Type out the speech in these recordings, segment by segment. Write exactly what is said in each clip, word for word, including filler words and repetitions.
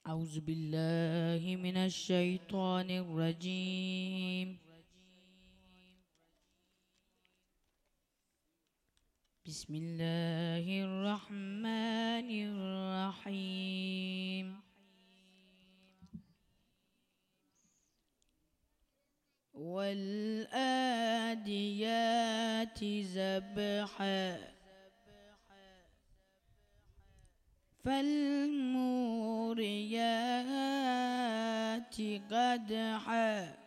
أعوذ بالله من الشيطان الرجيم. بسم الله الرحمن الرحيم. والآديات ذبحا فالموريات قدحا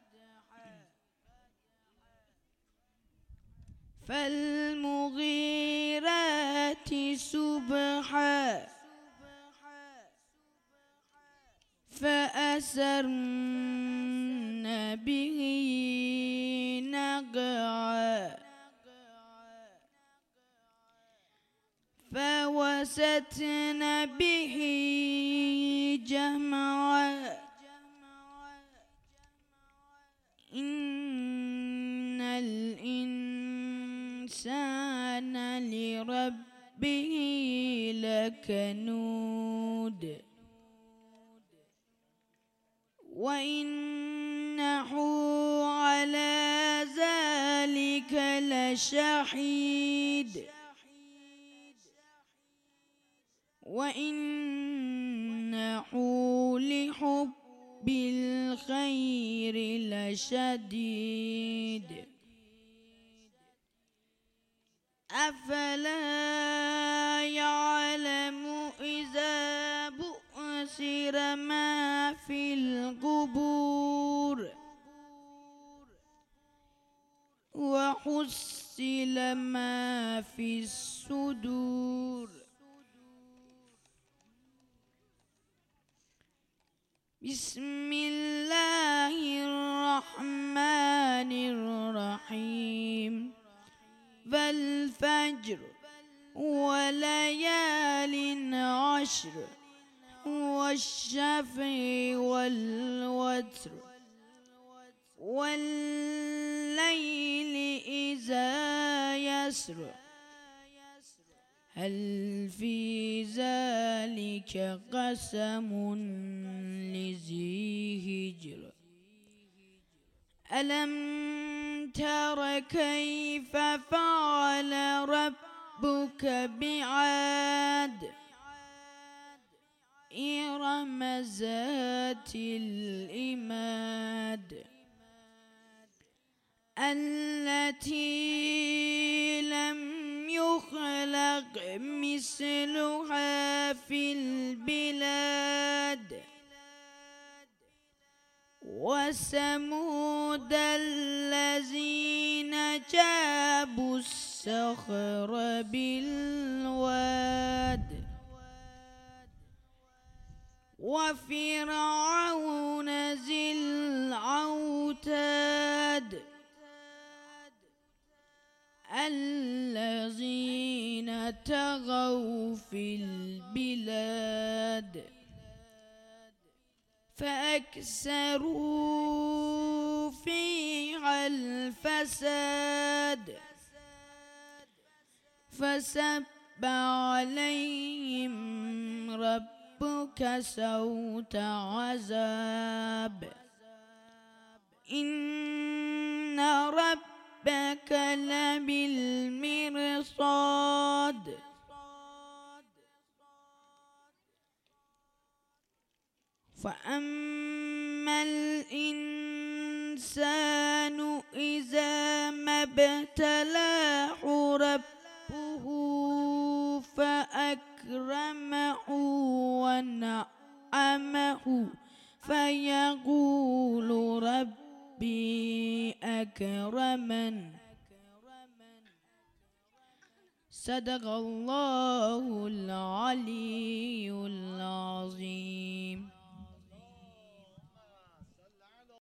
فالمغيرات صبحا فأثرن به نقعا فوسطن به جمعا إن الإنسان لربه لكنود وإنه على ذلك لشهيد وإنه لحب الخير لشديد أفلا يعلم إذا بؤسر ما في القبور وحصل ما في الصدور. بسم الله الرحمن الرحيم. والفجر وليال عشر والشفع والوتر والليل إذا يسر هل في ذلك قسم لذي هجر ألم تر كيف فعل ربك بعاد إرم ذات العماد التي لم يخلق مثلها في البلاد وثمود الذين جابوا الصخر بالواد وفرعون ذي الأوتاد الذين طغوا في البلاد فأكثروا فيها الفساد فسب عليهم ربك صوت عذاب إن ربك لبالمرصاد فأما الإنسان إذا ما ابتلاه ربه فأكرمه ونعمه فيقول ربي أكرمن. صدق الله العلي العظيم.